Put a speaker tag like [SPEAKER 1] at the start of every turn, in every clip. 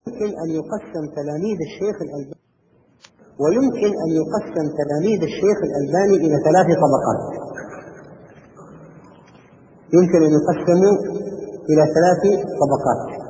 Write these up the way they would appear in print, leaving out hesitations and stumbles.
[SPEAKER 1] يمكن أن يقسم تلاميذ الشيخ الألباني إلى 3 طبقات. يمكن أن يقسموا إلى 3 طبقات.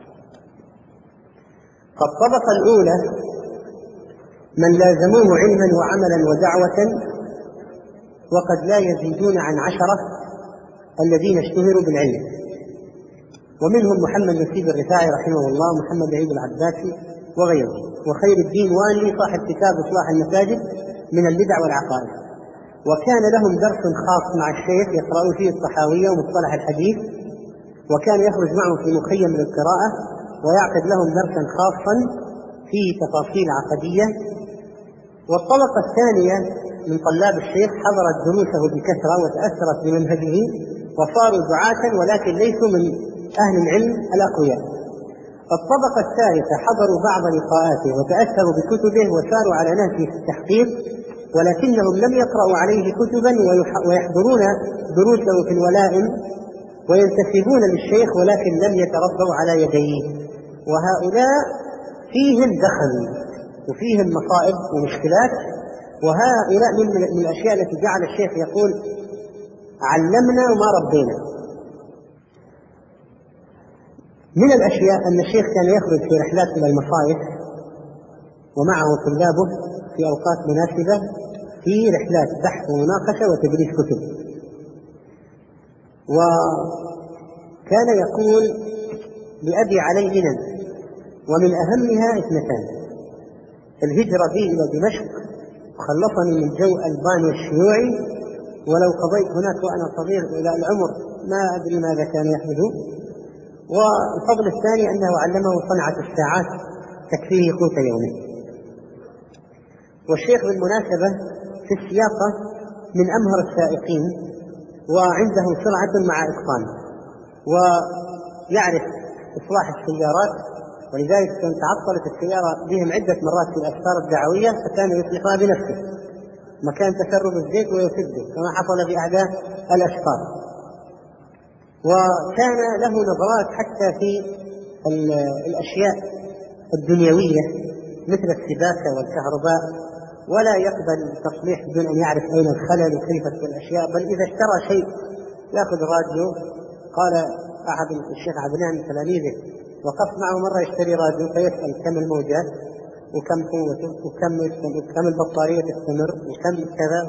[SPEAKER 1] فالطبقة الأولى من لازموه علما وعملا ودعوة وقد لا يزيدون عن 10 الذين اشتهروا بالعلم، ومنهم محمد نسيب الرفاعي رحمه الله، محمد عيد العباسي وغيره، وخير الدين واني صاحب كتاب إصلاح المساجد من البدع والعقائد. وكان لهم درس خاص مع الشيخ يقرأوا فيه الطحاوية ومصطلح الحديث، وكان يخرج معهم في مخيم للقراءة ويعقد لهم درسا خاصا فيه تفاصيل عقدية. والطبقة الثانية من طلاب الشيخ حضرت دروسه بكثرة وتأثرت بمنهجه وصاروا دعاة ولكن ليسوا من أهل العلم الأقوياء. الطبقة الثالثة حضروا بعض لقاءاته وتأثروا بكتبه وساروا على نهجه في التحقيق، ولكنهم لم يقرأوا عليه كتبا ويحضرون دروسه في الولائم وينتسبون للشيخ ولكن لم يتربوا على يديه. وهؤلاء فيهم دخل وفيهم مصائب ومشكلات، وهؤلاء من الأشياء التي جعل الشيخ يقول علمنا وما ربينا. من الأشياء أن الشيخ كان يخرج في رحلات إلى المصائف ومعه طلابه في أوقات مناسبة في رحلات بحث ومناقشة وتدريس كتب. وكان يقول لأبي علي منن، ومن أهمها 2: الهجرة بي إلى دمشق خلصني من جو ألبانيا الشيوعي، ولو قضيت هناك وأنا صغير إلى العمر ما أدري ماذا كان يحدث. والفضل الثاني أنه علمه صنعة الساعات تكفيه قوت يومه. والشيخ بالمناسبة في السياقة من أمهر السائقين، وعنده سرعة مع إتقان، ويعرف إصلاح السيارات، ولذلك كانت تعطلت السيارة بهم عدة مرات في الأسفار الدعوية فكان يصلحها بنفسه مكان تسرب الزيت ويسده كما حصل بأحدى الأسفار. وكان له نظرات حتى في الأشياء الدنيوية مثل السباكة والكهرباء، ولا يقبل التصليح بدون أن يعرف أين الخلل وكيف الأشياء، بل إذا اشترى شيء يأخذ راديو. قال أحد الشيخ عدنان من تلاميذه وقف معه مرة يشتري راديو فيسأل كم الموجات وكم قوته وكم البطارية تستمر وكم كذا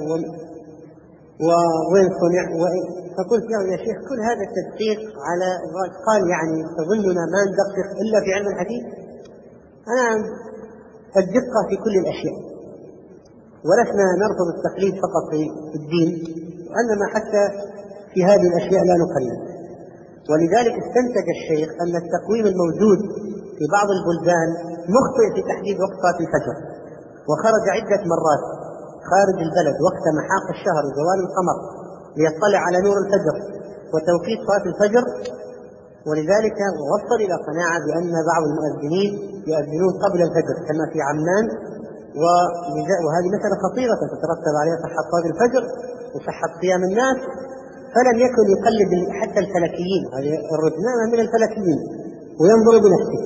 [SPEAKER 1] ووين صنع. فقلت له يا شيخ كل هذا التدقيق على قال يعني تظننا ما ندقق إلا في علم الحديث؟ أنا الدقة في كل الأشياء، ولسنا نرفض التقليد فقط في الدين وإنما حتى في هذه الأشياء لا نقلد. ولذلك استنتج الشيخ أن التقويم الموجود في بعض البلدان مخطئ في تحديد وقت صلاة الفجر، وخرج عدة مرات خارج البلد وقت محاق الشهر وزوال القمر ليطلع على نور الفجر وتوقيت صلاة الفجر، ولذلك وصل إلى قناعة بأن بعض المؤذنين يؤذنون قبل الفجر كما في عمان، وهذه مسألة خطيرة تترتب عليها صحة صلاة الفجر وصحة قيام الناس. فلم يكن يقلد حتى الفلكيين، هذه الرجنانة من الفلكيين، وينظر بنفسه.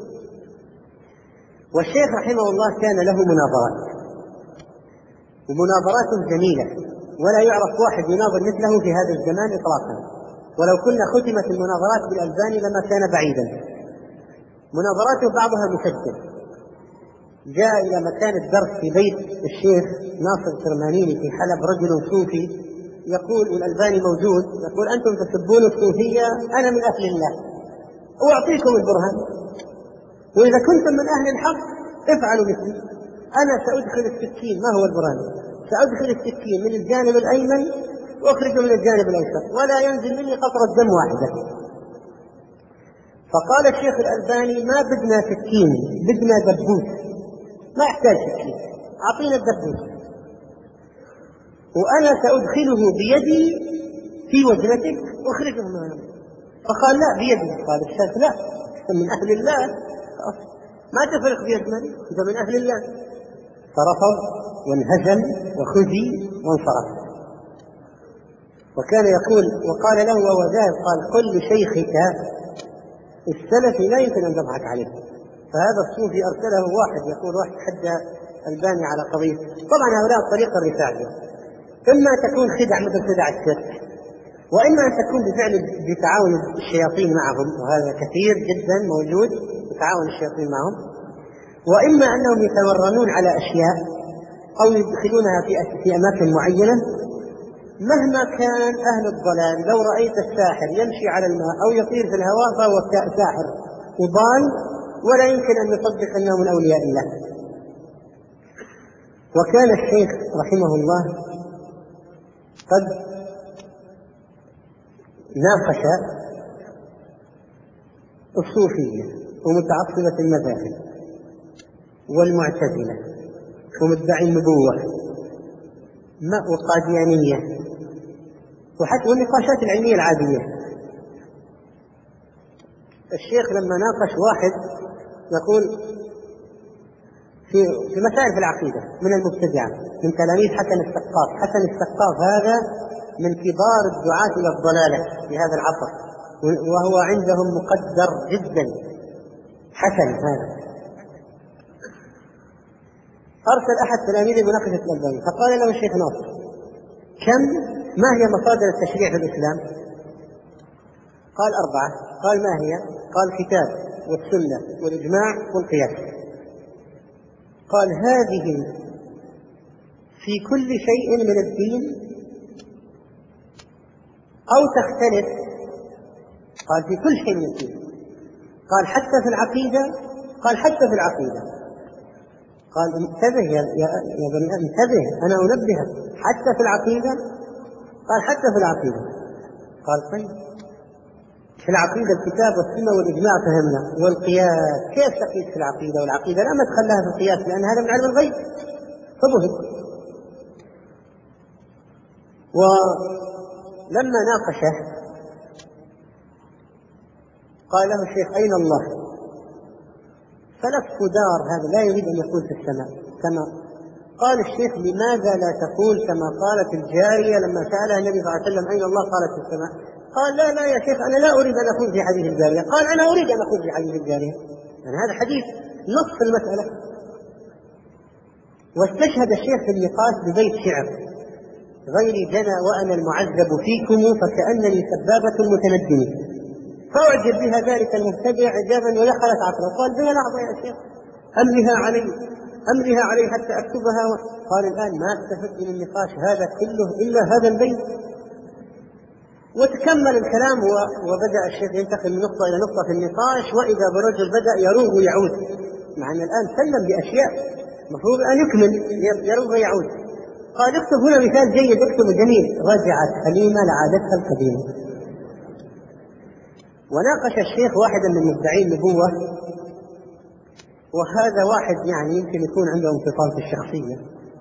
[SPEAKER 1] والشيخ رحمه الله كان له مناظرات ومناظرات جميلة، ولا يعرف واحد يناظر مثله في هذا الزمان إطلاقا، ولو كنا ختمت المناظرات بالألباني لما كان بعيدا. مناظراته بعضها مسجل. جاء إلى مكان الدرس في بيت الشيخ ناصر الكرمانيني في حلب رجل صوفي يقول والألباني موجود، يقول أنتم تسبون الصوفية، أنا من أهل الله وأعطيكم البرهان، وإذا كنتم من أهل الحق افعلوا مثلي، أنا سأدخل السكين. ما هو البرهان؟ سأدخل السكين من الجانب الأيمن وأخرجه من الجانب الأيسر ولا ينزل مني قطرة دم واحدة. فقال الشيخ الألباني ما بدنا سكين، بدنا دبوس، ما يحتاج سكين، أعطينا الدبوس وأنا سأدخله بيدي في وجنتك وأخرجه منه. فقال لا بيدي. قال الشيخ لا، من أهل الله ما تفرق بيد من، أنت من أهل الله. فرفض وانهزم وخزي وانصرف. وكان يقول وقال له وهو ذاهب قال قل لشيخك السلفي لا يمكن أن تضحك عليه، فهذا الصوفي أرسله واحد يقول واحد حد الباني على قضية. طبعا هؤلاء الطريقة الرفاعية إما تكون خدع مثل خدع الشرك، وإما أن تكون بتعاون الشياطين معهم، وهذا كثير جدا موجود بتعاون الشياطين معهم، وإما أنهم يتمرنون على أشياء أو يدخلونها في أماكن معينة. مهما كان أهل الضلال لو رأيت الساحر يمشي على الماء أو يطير في الهواء فهو ساحر وضال، ولا يمكن أن نصدق أنه من أولياء الله. وكان الشيخ رحمه الله قد ناقش الصوفية ومتعصبة المذاهب والمعتزلة ومدعي النبوة وقاديانية، وحتى والنقاشات العلمية العادية. الشيخ لما ناقش واحد يقول في مسائل في العقيدة من المبتدعة من تلاميذ حسن السقاف. حسن السقاف هذا من كبار الدعاة إلى الضلالة في هذا العصر، وهو عندهم مقدر جدا. حسن هذا أرسل أحد تلاميذه مناقشة الألباني، فقال له الشيخ ناصر ما هي مصادر التشريع في الإسلام؟ قال 4. قال ما هي؟ قال الكتاب والسنة والإجماع والقياس. قال هذه في كل شيء من الدين أو تختلف؟ قال في كل شيء من الدين. قال حتى في العقيدة؟ قال حتى في العقيدة. قال انتبه يا بني انتبه، أنا أنبهك، حتى في العقيدة؟ قال حتى في العقيدة. قال طيب في العقيدة الكتاب والسنة والإجماع فهمنا، والقياس كيف تقيس في العقيدة؟ والعقيدة لا مدخل لها في القياس لأن هذا من علم الغيب. فبهت. ولما ناقشه قال له الشيخ أين الله؟ فلف دار، هذا لا يريد أن يقول في السماء كما قال الشيخ. لماذا لا تقول كما قالت الجارية لما سألها النبي صلى الله عليه وسلم أين الله؟ قالت في السماء. قال لا يا شيخ أنا لا أريد أن أكون في حديث الجارية. قال أنا أريد أن أكون في حديث الجارية، يعني هذا حديث نص المسألة. واستشهد الشيخ في النقاش ببيت شعر: غيري جنى وأنا المعذب فيكم فكأنني سبابة المتندم. فأعجب بها ذلك المبتدع إعجابا ودخلت عقله. قال بها لحظة يا شيخ أملها علي حتى أكتبها. قال الآن ما استفدت من النقاش هذا كله إلا هذا البيت. وتكمل الكلام وبدأ الشيخ ينتقل من نقطة إلى نقطة في النقاش، وإذا برجل بدأ يروغ ويعود، مع أن الآن سلم بأشياء مفروض أن يكمل، يروغ ويعود. قال اكتب هنا مثال جيد، اكتب جميل: رجعت حليمة لعادتها القديمة. وناقش الشيخ واحدا من مدعي النبوة، وهذا واحد يعني يمكن يكون عنده انفصام في الشخصية.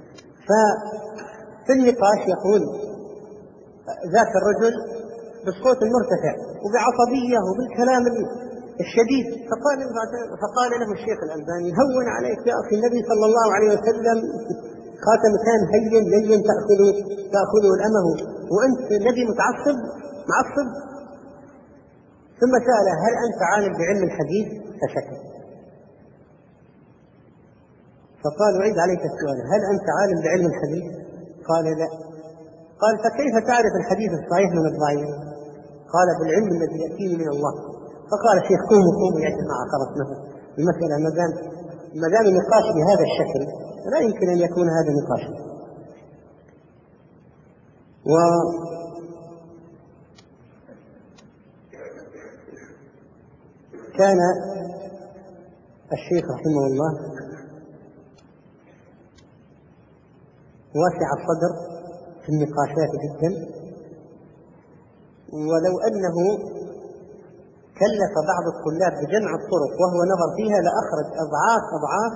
[SPEAKER 1] ففي النقاش يقول ذاك الرجل بالصوت المرتفع وبعصبية وبالكلام الشديد، فقال له الشيخ الألباني: هون عليك يا أخي، النبي صلى الله عليه وسلم خاتم كان هين لين تأخذه الأمه، وأنت نبي معصب. ثم سأله: هل أنت عالم بعلم الحديث؟ فسكت. فقال: أعيد عليك السؤال: هل أنت عالم بعلم الحديث؟ قال: لا. قال: فكيف تعرف الحديث الصحيح من الضعيف؟ قال: بالعلم الذي يأتيني من الله. فقال الشيخ: قوموا يا جماعة، خلاص المسألة ما دام النقاش بهذا الشكل لا يمكن أن يكون هذا نقاشا. وكان الشيخ رحمه الله واسع الصدر في النقاشات جدا، ولو أنه كلف بعض الطلاب بجمع الطرق وهو نظر فيها لأخرج أضعاف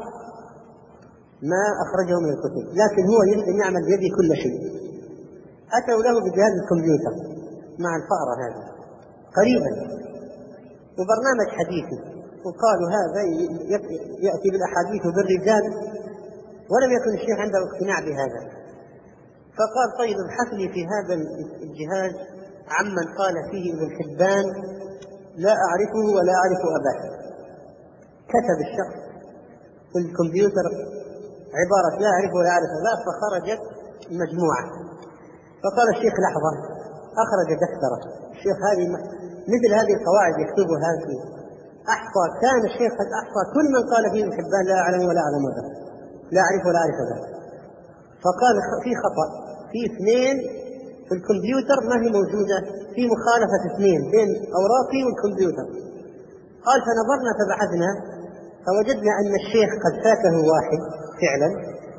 [SPEAKER 1] ما أخرجه من الكتب، لكن هو يريد أن يعمل بيده كل شيء. أتوا له بجهاز الكمبيوتر مع الفأرة هذه قريبا وبرنامج حديثي، وقالوا هذا يأتي بالأحاديث وبالرجال، ولم يكن الشيخ عنده اقتناع بهذا. فقال: طيب ابحث لي في هذا الجهاز عمن قال فيه ابن حبان لا أعرفه ولا أعرف أباه. كتب الشخص في الكمبيوتر عبارة لا أعرف ولا أعرف لا، فخرجت مجموعة. فقال الشيخ لحظة، أخرج دفترة. الشيخ مثل هذه القواعد يكتبها في أحصى، كان الشيخ قد أحصى كل من قال فيه الحبان لا أعلم ولا أعلم هذا، لا أعرف ولا أعرف هذا. فقال في خطأ، في 2 في الكمبيوتر ما هي موجودة، في مخالفة 2 بين أوراقي والكمبيوتر. قال فنظرنا فبحثنا فوجدنا أن الشيخ قد فاته واحد فعلا،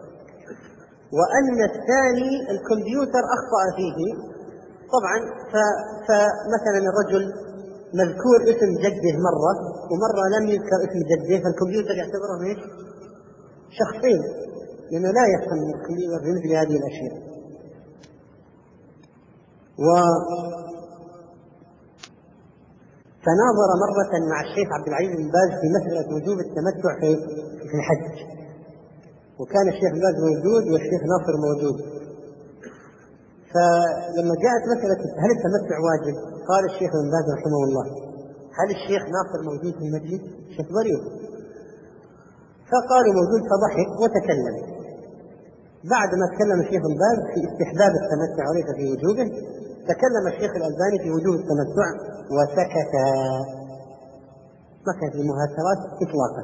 [SPEAKER 1] وأن الثاني الكمبيوتر أخطأ فيه طبعا. فمثلا الرجل مذكور اسم جده مرة ومرة لم يذكر اسم جده، فالكمبيوتر يعتبره ايش؟ شخصين، لأنه لا يفهم الكمبيوتر في مثل هذه الأشياء. فناظر مرة مع الشيخ عبد العزيز بن باز في مسألة وجوب التمتع في الحج، وكان الشيخ باز موجود والشيخ ناصر موجود. فلما جاءت مسألة هل التمتع واجب، قال الشيخ بن باز رحمه الله هل الشيخ ناصر موجود في المجلس؟ الشيخ ضريب. فقالوا موجود، فضحك وتكلم. بعد ما تكلم الشيخ بن باز في استحباب التمتع وليس في وجوبه، تكلم الشيخ الألباني في وجوب التمتع وسكت، ما كانت المهاترات إطلاقا.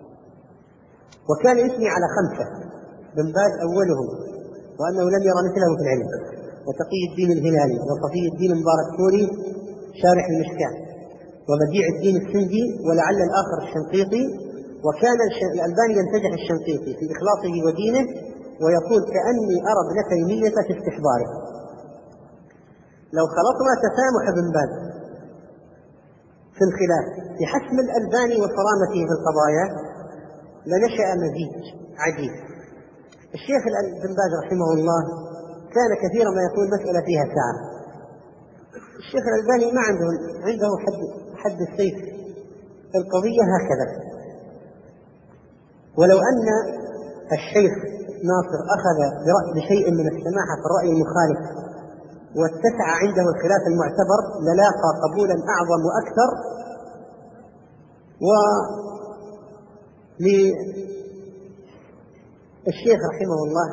[SPEAKER 1] وكان يثني على 5، بن باز أولهم، وأنه لم يرى مثله في العلم، وتقي الدين الهلالي، وصفي الدين مبارك فوري شارح المشكاة، وبديع الدين السندي، ولعل الآخر الشنقيطي. وكان الألباني ينتجح الشنقيطي في إخلاصه ودينه، ويقول كأني أرى ابن تيمية في استحضاره. لو خلطنا تسامح ابن باز في الخلاف بحسم الألباني وصرامته في القضايا لنشأ مزيج عجيب. الشيخ ابن باز رحمه الله كان كثيرا ما يقول مسألة فيها ساعة. الشيخ الألباني ما عنده حد السيف، القضية هكذا. ولو أن الشيخ ناصر أخذ بشيء من السماحة في الرأي المخالف واتسع عنده الخلاف المعتبر للاقى قبولا أعظم وأكثر. وللشيخ رحمه الله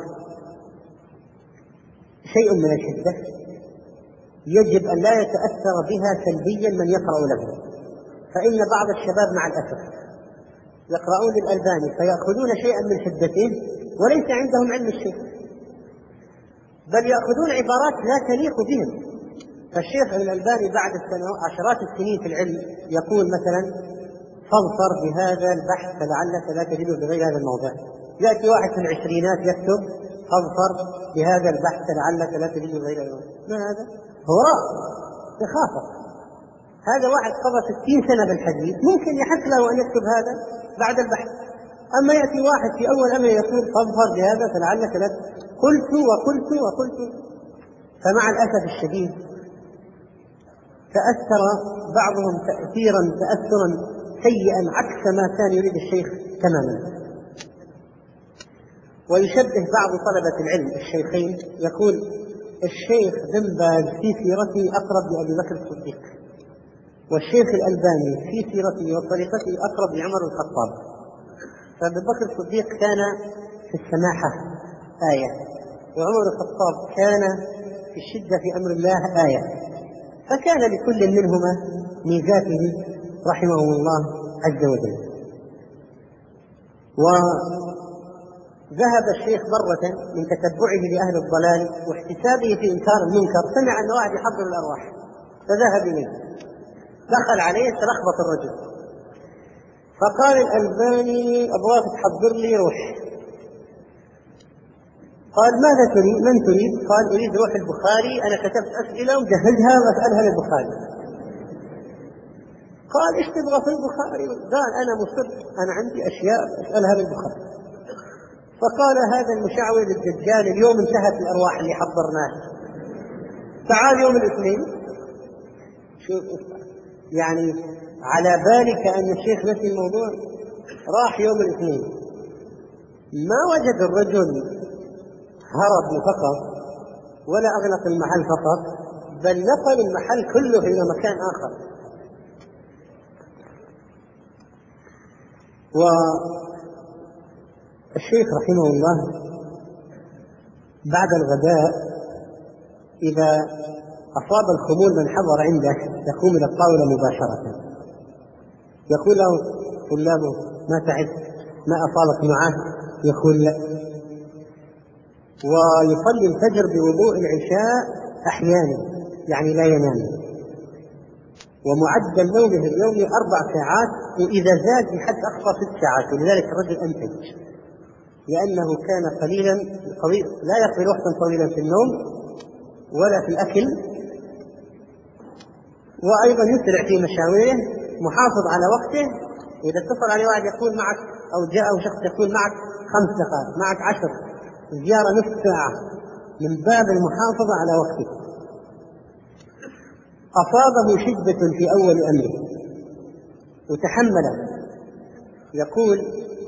[SPEAKER 1] شيء من الشدة يجب أن لا يتأثر بها سلبيا من يقرأ له، فإن بعض الشباب مع الأسف يقرؤون للألباني فيأخذون شيئا من حدته وليس عندهم علم الشيخ، بل يأخذون عبارات لا تليق بهم. فالشيخ الألباني بعد عشرات السنين في العلم يقول مثلا فاظفر بهذا البحث فلعلك لا تجده بغير هذا الموضع. يأتي واحد في العشرينات يكتب فاظفر بهذا البحث لعلك لا تجده بغير هذا الموضع. ما هذا؟ هراء سخافة. هذا واحد قضى 60 سنة بالحديث ممكن يحق له أن يكتب هذا بعد البحث. أما يأتي واحد في أول أمر يقول فاظفر بهذا فلعلك لا قلت وقلت وقلت. فمع الأسف الشديد تأثر بعضهم تأثرا سيئا عكس ما كان يريد الشيخ تماما. ويشبه بعض طلبة العلم الشيخين يقول الشيخ بن باز في سيرته أقرب لأبي بكر الصديق، والشيخ الألباني في سيرته وطريقته أقرب لعمر الخطاب. فأبي بكر الصديق كان في السماحة آية، وعمر الخطاب كان في الشدة في أمر الله آية، فكان لكل منهما ميزاته رحمه الله عز وجل. وذهب الشيخ مرة من تتبعه لأهل الضلال واحتسابه في إنكار المنكر سمع أن واحد يحضر الأرواح فذهب إليه، دخل عليه تلخبط الرجل، فقال الألباني أبغاك تحضر لي روح. قال ماذا تريد؟ من تريد؟ قال أريد روح البخاري، أنا كتبت أسئلة وجهزها وأسألها للبخاري. قال إيش تبغى في البخاري؟ قال أنا مصر، أنا عندي أشياء أسألها للبخاري. فقال هذا المشعوذ الدجال اليوم انتهت الأرواح اللي حضرناها، تعال يوم الاثنين. شوف يعني على بالك أن الشيخ نسي الموضوع. راح يوم الاثنين ما وجد الرجل هرب فقط ولا أغلق المحل فقط، بل نقل المحل كله إلى مكان آخر. والشيخ رحمه الله بعد الغداء إذا أصاب الخمول من حضر عنده يقوم إلى الطاولة مباشرة، يقول له طلابه: ما تعبت؟ ما أصابك معه؟ يقول لا. ويصلي الفجر بوضوء العشاء أحيانا، يعني لا ينام، ومعدل نومه اليومي 4 ساعات، وإذا زاد بحد أقصى 6 ساعات، ولذلك الرجل أنتج، لأنه كان لا يقضي وقتا طويلا في النوم ولا في الأكل، وأيضا يسرع في مشاويره، محافظ على وقته. وإذا اتصل عليه واحد يقول معك، أو جاءه شخص يقول معك 5 دقائق، معك 10، زيارة نصف ساعة، من باب المحافظة على وقته. أصابه شدة في أول أمره وتحمله. يقول: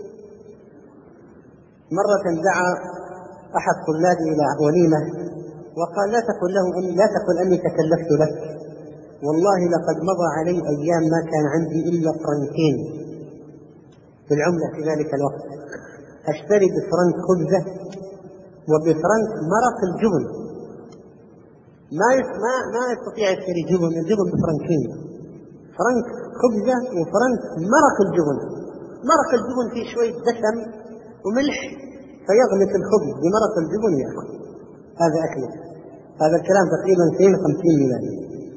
[SPEAKER 1] مرة دعا أحد طلابي إلى وليمة وقال: لا تقل أني تكلفت لك، والله لقد مضى علي أيام ما كان عندي إلا فرنكين بالعملة في ذلك الوقت، أشتري بفرنك خبزة وبفرنك مرق الجبن، ما يستطيع يشتري الجبن بفرنكين، فرنك خبزة وفرنك مرق الجبن. مرق الجبن فيه شوية دسم وملح، فيغلق الخبز بمرق الجبن يأكل. هذا أكله. هذا الكلام تقريبا 250 ميلادي.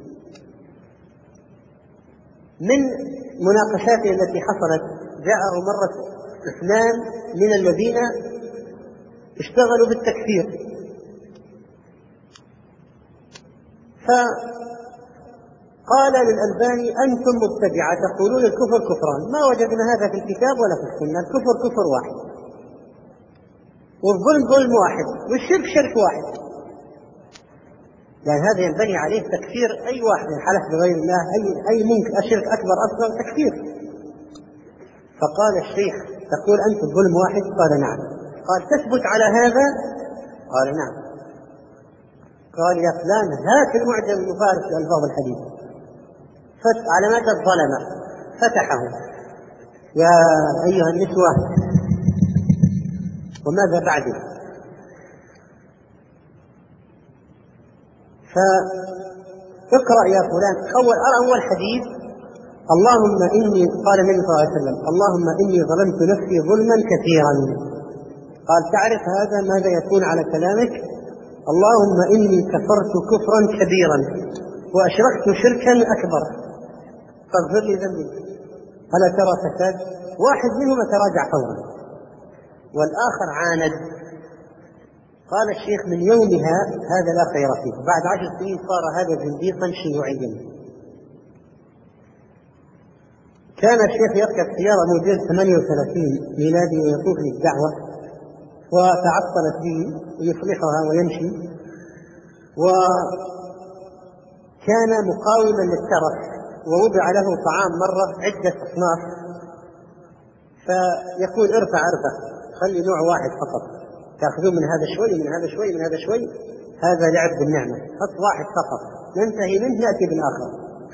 [SPEAKER 1] من مناقشاته التي حصلت، جاءه مرة 2 من الذين اشتغلوا بالتكفير، فقال للألباني: أنتم مبتدعة تقولون الكفر كفران، ما وجدنا هذا في الكتاب ولا في السنة، الكفر كفر واحد، والظلم ظلم واحد، والشرك شرك واحد، يعني هذا ينبني عليه تكفير أي واحد حلف بغير الله، أي ممكن أشرك أكبر أصغر تكفير. فقال الشيخ: تقول أنت الظلم واحد؟ قال: نعم. قال: تثبت على هذا؟ قال: نعم. قال: يا فلان هات المعجم المفارس لألفاظ الحديث. على مدى الظلمة فتحه: يا أيها النسوة وماذا بعده؟ فاقرأ يا فلان. أول حديث: اللهم إني، قال النبي صلى الله عليه وسلم: اللهم إني ظلمت نفسي ظلما كثيرا. قال: تعرف هذا ماذا يكون على كلامك؟ اللهم إني كفرت كفرا كبيرا وأشركت شركا أكبر فاغفر لي ذنبي. ألا ترى فساد؟ واحد منهما تراجع فورا والآخر عاند. قال الشيخ: من يومها هذا لا خير فيه. بعد 10 سنين صار هذا زنديقا شيوعيا. كان الشيخ يركب سيارة موديل 38 ميلادي ويطوف للدعوة، وتعطلت به يصلحها ويمشي، وكان مقاوما للترف، ووضع له طعام مرة عدة أصناف، فيقول: ارفع خلي نوع واحد فقط، تأخذون من هذا شوي من هذا شوي من هذا شوي، هذا لعب بالنعمة، حط واحد فقط ننتهي منه نأتي بالآخر.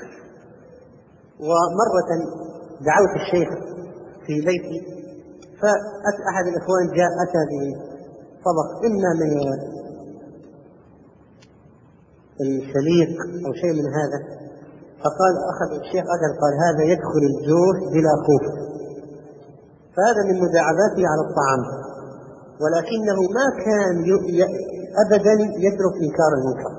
[SPEAKER 1] ومرة دعوت الشيخ في بيتي، فأحد الإخوان جاء أتى بطبق إما من السليق أو شيء من هذا، فقال أخذ الشيخ قال: هذا يدخل الجوف بلا خوف. فهذا من مداعباته على الطعام، ولكنه ما كان أبدا يترك إنكار المنكر.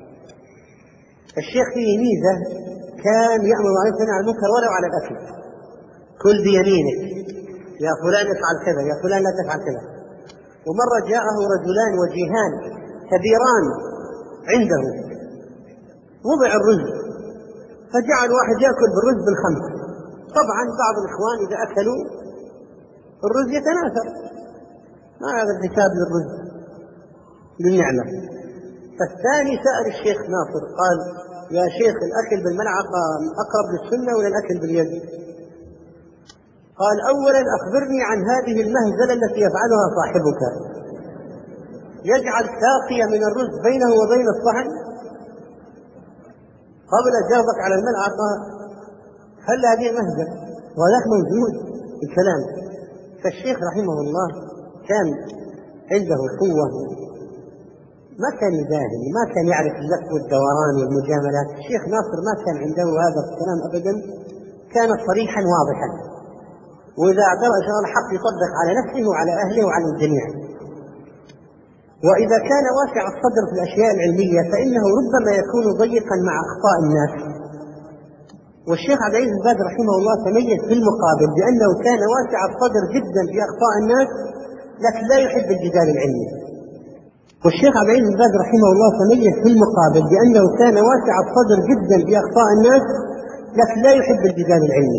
[SPEAKER 1] الشيخ فيه ميزة، كان يأمر بالمعروف وينهى عن المنكر ولو على الأكل. كل بيمينك، يا فلان افعل كذا، يا فلان لا تفعل كذا. ومرة جاءه رجلان وجيهان كبيران عنده، وضع الرز، فجعل واحد يأكل بالرز بالخمس. طبعا بعض الإخوان إذا أكلوا الرز يتناثر، ما هذا الحساب للرز للنعمة. فالثاني سأل الشيخ ناصر قال: يا شيخ الأكل بالملعقة أقرب للسنة ولا الأكل باليد؟ قال: أولا أخبرني عن هذه المهزلة التي يفعلها صاحبك، يجعل ساقية من الرز بينه وبين الصحن قبل جاوبك على الملعقة. هل هذه مهزلة؟ ولا موجود الكلام. فالشيخ رحمه الله كان عنده قوة، ما كان يداهن، ما كان يعرف اللف والدوران والمجاملات. الشيخ ناصر ما كان عنده هذا الكلام أبدا، كان صريحا واضحا، وإذا اعترض الحق يطبق على نفسه وعلى أهله وعلى الجميع. وإذا كان واسع الصدر في الأشياء العلمية فإنه ربما يكون ضيقا مع أخطاء الناس. والشيخ عبد العزيز بن باز رحمه الله تميز في المقابل بأنه كان واسع الصدر جدا في أخطاء الناس، لكن لا يحب الجدال العلمي. والشيخ عبد العزيز بن باز رحمه الله تميز في المقابل بأنه كان واسع الصدر جدا في أخطاء الناس، لكن لا يحب الجدال العلمي.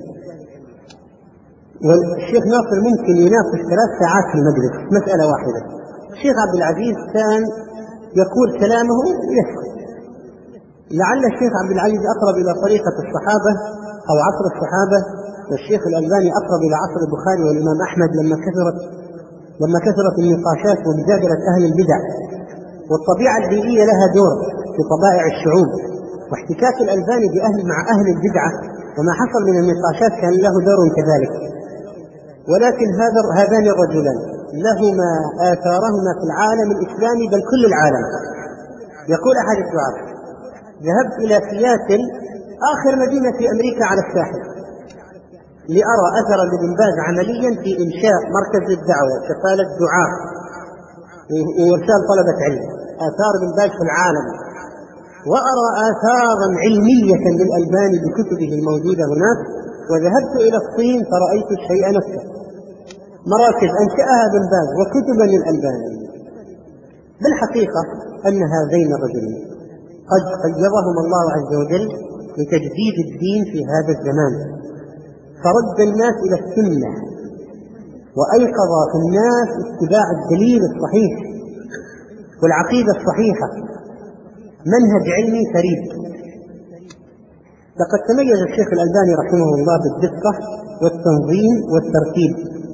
[SPEAKER 1] والشيخ ناصر ممكن يناقش 3 ساعات في المجلس مسألة واحدة. الشيخ عبد العزيز كان يقول كلامه ويسكت. لعل الشيخ عبد العزيز أقرب إلى طريقة الصحابة أو عصر الصحابة، والشيخ الألباني أقرب إلى عصر البخاري والإمام أحمد لما كثرت النقاشات ومجادلة أهل البدع. والطبيعة البيئية لها دور في طبائع الشعوب، واحتكاك الألباني مع أهل البدعة وما حصل من النقاشات كان له دور كذلك. ولكن هذان الرجلان لهما آثارهما في العالم الإسلامي بل كل العالم. يقول أحد الدعاة: ذهبت إلى سياتل آخر مدينة في أمريكا على الساحل لأرى أثر لابن باز عمليا في إنشاء مركز للدعوة كفالة دعاء وإرسال طلبة علم. آثار ابن باز في العالم، وأرى آثارا علمية للألباني بكتبه الموجودة هناك. وذهبت إلى الصين فرأيت الشيء نفسه، مراكز أنشأها ابن باز وكتبا للألباني. بالحقيقة أن هذين الرجلين قد قيضهم الله عز وجل لتجديد الدين في هذا الزمان، فرد الناس إلى السنة وأيقظ في الناس اتباع الدليل الصحيح والعقيدة الصحيحة، منهج علمي فريد. لقد تميز الشيخ الألباني رحمه الله بالدقة والتنظيم والترتيب،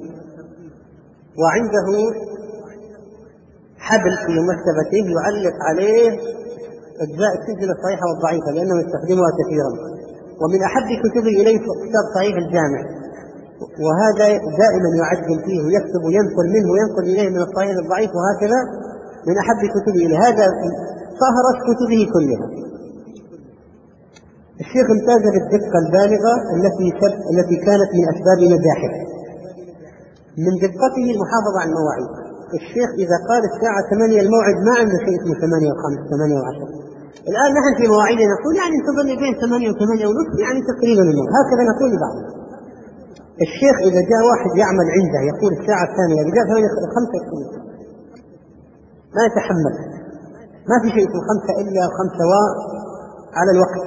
[SPEAKER 1] وعنده حبل في مكتبته يعلق عليه أجزاء السلسلة الصحيحة والضعيفة لأنه يستخدمها كثيرا. ومن أحب كتبه إليه كتاب صحيح الجامع، وهذا دائما يعدل فيه ويكتب وينقل منه وينقل إليه من الصحيح الضعيف، وهكذا من أحب كتبه إليه. هذا صهرت كتبه كلها. الشيخ امتاز بالدقة البالغة التي كانت من أسباب نجاحه. من دقته المحافظة على المواعيد. الشيخ إذا قال الساعة 8 الموعد ما عنده شيء اسمه 8 و5 8 و10. الآن نحن في مواعيدنا نقول يعني انتظرني بين 8 و8 ونصف، يعني تقريبا الموعد، هكذا نقول لبعض. الشيخ إذا جاء واحد يعمل عنده يقول الساعة 8، إذا جاء 8 5 يقول ما يتحمل، ما في شيء اسمه 5 إلا 5 على الوقت.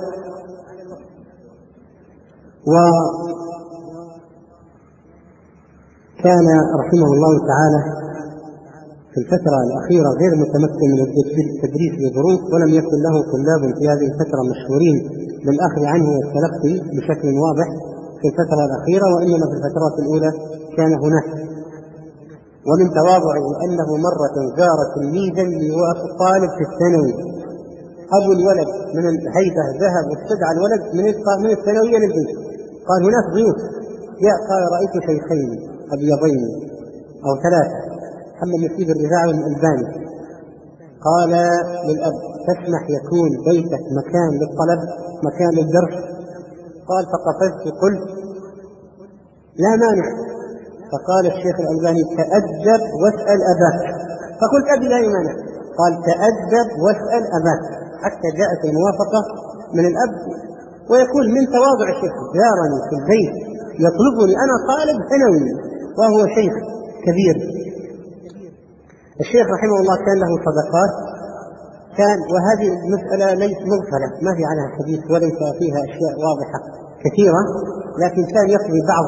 [SPEAKER 1] وكان رحمه الله تعالى في الفترة الأخيرة غير متمكن من التدريس لظروف، ولم يكن له طلاب في هذه الفترة مشهورين للأخذ عنه والتلقي بشكل واضح في الفترة الأخيرة، وإنما في الفترات الأولى كان هناك. ومن تواضعه أنه مرة زار تلميذا طالب في الثانوي، أبو الولد من الهيبة ذهب واستدعى الولد من الثانوية للبيت، قال هناك ضيوف، جاء قال رأيت شيخين أبيضين أو 3 محمد نسيب الرفاعي والألباني. قال للأب: تسمح يكون بيتك مكان للطلب مكان للدرس؟ قال: فقفزت قلت: لا مانع. فقال الشيخ الألباني: تأدب واسأل أباك. فقلت: أبي لا يمانع. قال: تأدب واسأل أباك، حتى جاءت الموافقة من الأب. ويقول من تواضع الشيخ: زارني في البيت يطلبني أنا طالب ثانوي وهو شيخ كبير. الشيخ رحمه الله كان له صدقات، وهذه المسألة ليس مغفلة، ما في عنها حديث وليس فيها أشياء واضحة كثيرة، لكن كان يقضي بعض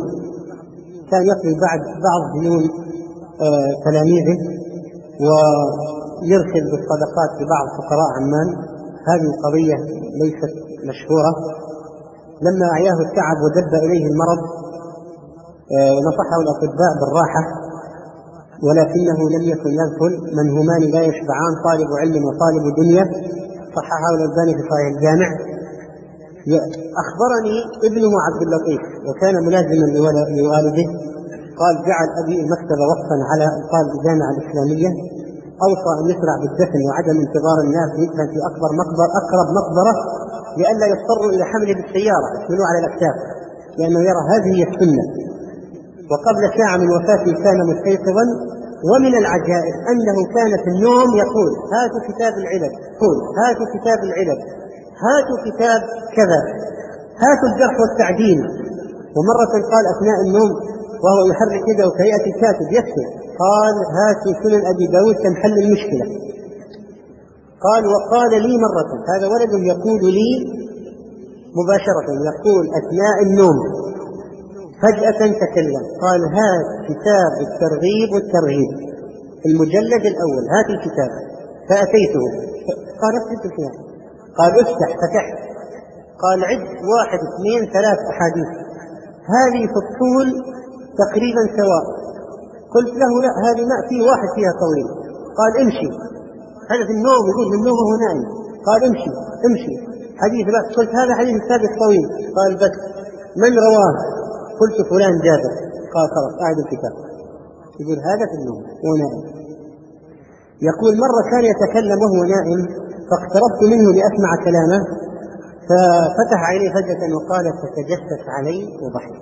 [SPEAKER 1] ديون تلاميذه، ويرسل بالصدقات لبعض فقراء عمان. هذه القضية ليست مشهورة. لما أعياه التعب ودب إليه المرض نصحه الأطباء بالراحة، ولكنه لم يكن يغفل: من همان لا يشبعان، طالب علم وطالب دنيا. صححه الألباني في صحيح الجامع. أخبرني ابنه عبد اللطيف وكان ملازما لوالده، قال جعل أبي المكتبة وقفا على قال الجامعة الإسلامية، أوصى أن يسرع بالدفن وعدم انتظار الناس، يدفن في أقرب مقبرة لئلا يضطروا إلى حمله بالسيارة يحملوه على الأكتاف، لأنه يرى هذه هي السنة. وقبل ساعة من وفاته كان مستيقظا، ومن العجائب أنه كان في النوم يقول هاتوا كتاب العلل، هاتوا كتاب العلل، هاتوا كتاب كذا، هاتوا الجرح والتعديل. ومرة قال أثناء النوم وهو يحرك يده كهيئة الكاتب يكتب، قال هاتوا سنن أبي داود تنحل المشكلة. قال وقال لي مرة، هذا ولد يقول لي مباشرة، يقول أثناء النوم فجأة تكلم، قال هات كتاب الترغيب والترهيب المجلد الأول، هات الكتاب. فأتيته قال افتح الكتاب، قال افتح، فتحت، قال عد 1 2 3 أحاديث، هذه في الطول تقريبا سواء. قلت له لا، هذه ما في واحد فيها طويل. قال امشي، هذا في النوم، يقول في النوم وهو نائم. قال امشي حديث لا. قلت هذا حديث السابق طويل. قال بس من رواه؟ قلت فلان جابر. قال خلاص أعد الكتاب. يقول هذا في النوم وهو نائم. يقول مرة كان يتكلم وهو نائم، فاقتربت منه لأسمع كلامه، ففتح عيني فجأة وقال تتجسس علي وضحك.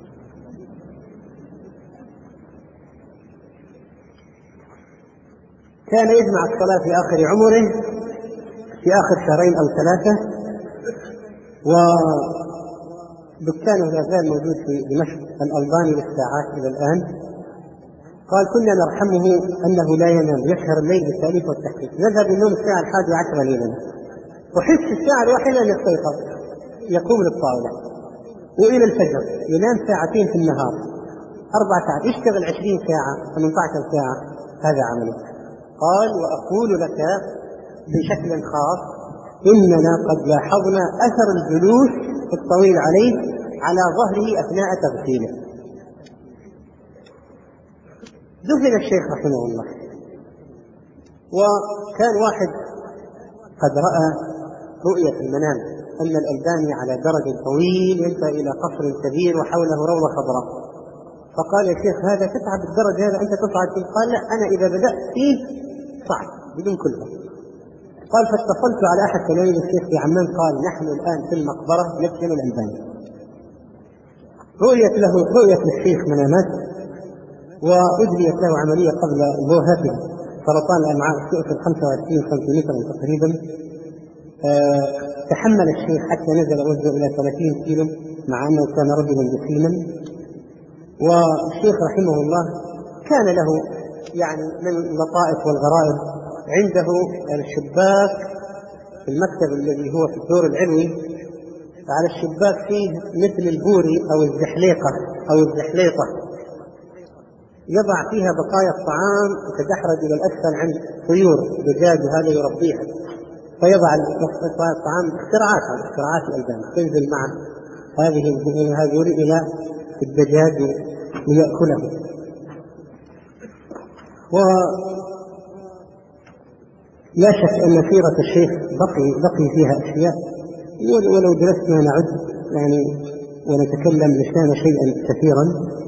[SPEAKER 1] كان يجمع الصلاة في آخر عمره، في آخر 2 أو 3، ودكانه لا زال موجود في دمشق الألباني للساعات إلى الآن. قال كنا نرحمه أنه لا ينام، يسهر الليل بالتأليف والتحقيق، يذهب النوم الساعة 11 ليلا، وحس الساعة 1 أن يستيقظ يقوم للطاولة، وإلى الفجر ينام 2 ساعات في النهار، 4 ساعات، يشتغل 20 ساعة 18 ساعة. هذا عمله. قال وأقول لك بشكل خاص إننا قد لاحظنا أثر الجلوس الطويل عليه على ظهره أثناء تغسيله. دفن الشيخ رحمه الله، وكان واحد قد رأى رؤية في المنام أن الألباني على درج طويل ينتهي إلى قصر كبير وحوله روضة خضراء، فقال يا شيخ هذا تتعب الدرج هذا أنت تصعد فيه؟ قال لا، أنا إذا بدأت فيه صعد بدون كلفة. قال فاتصلت على أحد تلاميذ الشيخ في عمان، قال نحن الآن في المقبرة ندفن الألباني. رؤية للشيخ منامات، وأجريت له عملية قبل وفاته سرطان الأمعاء استئصل 25 سنتيمتر تقريبا. تحمل الشيخ حتى نزل وزنه إلى 30 كيلو مع أنه كان رجلا جسيما. والشيخ رحمه الله كان له يعني من اللطائف والغرائب، عنده الشباك في المكتب الذي هو في الدور العلوي، على الشباك فيه مثل البوري أو الزحليطة يضع فيها بقايا الطعام وتدحرج إلى الأسفل عند طيور دجاج وهذا يربيها، فيضع بقايا الطعام اختراعات الألبان تنزل مع هذه إلى الدجاج ليأكله. ولا شك أن سيرة الشيخ بقي فيها أشياء، ولو جلسنا نعد يعني ونتكلم لسان شيئا كثيرا.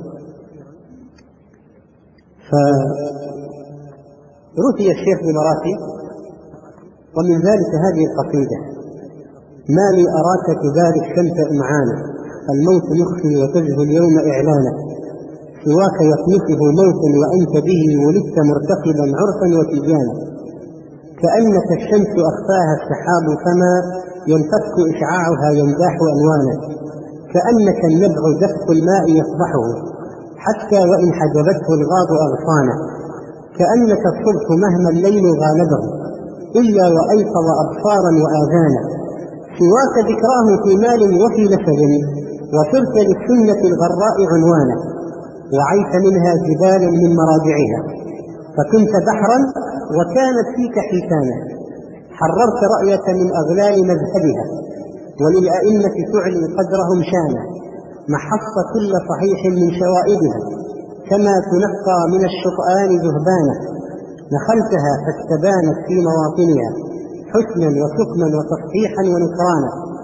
[SPEAKER 1] فرثي الشيخ بمراتب، ومن ذلك هذه القصيدة: ما لي أراك كبار الشمس إمعانا، الموت يخفي وتزهو اليوم إعلانا، سواك يطمسه موت وأنت به ولدت مرتقبا عرفا وتيجانا، كأنك الشمس أخفاها السحاب فما ينفك إشعاعها ينداح ألوانا، كأنك النبع دفق الماء يفضحه حتى وإن حجبته الغاض أغصانا، كأنك الصبح مهما الليل غالبه إلا وأيقظ أبصارا وآذانا، سواك ذكراه في مال وفي نسب وصرت للسنة الغراء عنوانا، وعيت منها جبالا من مراجعها فكنت بحرا وكانت فيك حيتانا، حررت رأيك من أغلال مذهبها وللأئمة تعلي قدرهم شانا، محصت كل صحيح من شوائبها كما تنقى من الشطآن ذهبانا، نخلتها فاستبانت في مواطنها حسنا وسقما وتصحيحا ونكرانا،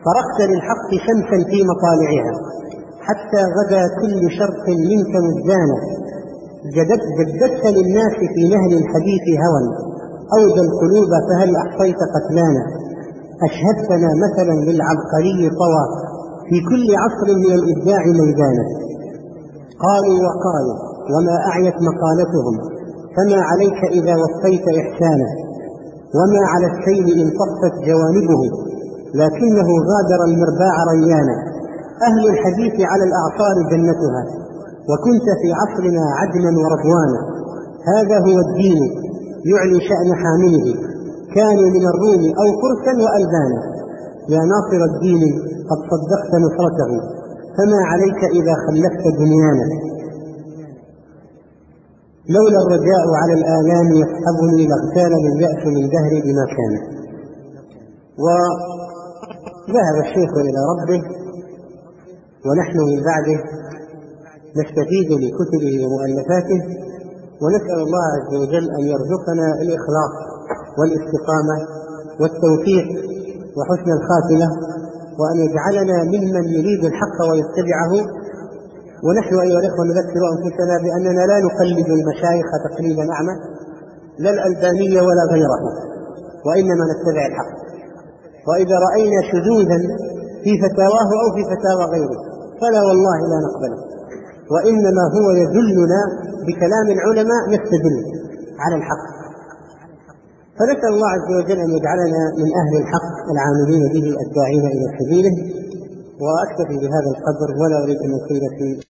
[SPEAKER 1] طرقت للحق شمسا في مطالعها حتى غدا كل شرق منك مزدانا، جددت للناس في نهل الحديث هوى أودى القلوب فهل أحصيت قتلانا، أشهدتنا مثلا للعبقري طوى في كل عصر من الإبداع ميدانا. قالوا وقالوا وما أعيت مقالتهم، فما عليك إذا وفيت إحسانا، وما على السيل إن طفت جوانبه لكنه غادر المرباع ريانا. أهل الحديث على الأعصار جنتها، وكنت في عصرنا عدلا ورضوانا. هذا هو الدين يعلي شأن حامله، كانوا من الروم أو فرسا وألبانا. يا ناصر الدين قد صدقت نصرته، فما عليك إذا خلفت دنيانا. لولا الرجاء على الآلام يسحبني لاغتال اليأس من دهري بما كان. وذهب الشيخ إلى ربه، ونحن من بعده نستفيد لكتبه ومؤلفاته، ونسأل الله عز وجل أن يرزقنا الإخلاص والاستقامة والتوفيق وحسن الخاتمة، وأن يجعلنا ممن يريد الحق ويتبعه. ونحن أيها الإخوة نذكر أنفسنا بأننا لا نقلد المشايخ تقليدا أعمى، لا الألباني ولا غيره، وإنما نتبع الحق. وإذا رأينا شذوذا في فتاواه أو في فتاوى غيره فلا والله لا نقبله، وإنما هو يدلنا بكلام العلماء نستدل على الحق. فنسأل الله عز وجل أن يجعلنا من أهل الحق العاملين به الداعين إلى سبيله. وأكتفي بهذا القدر ولا أريد أن أطيل في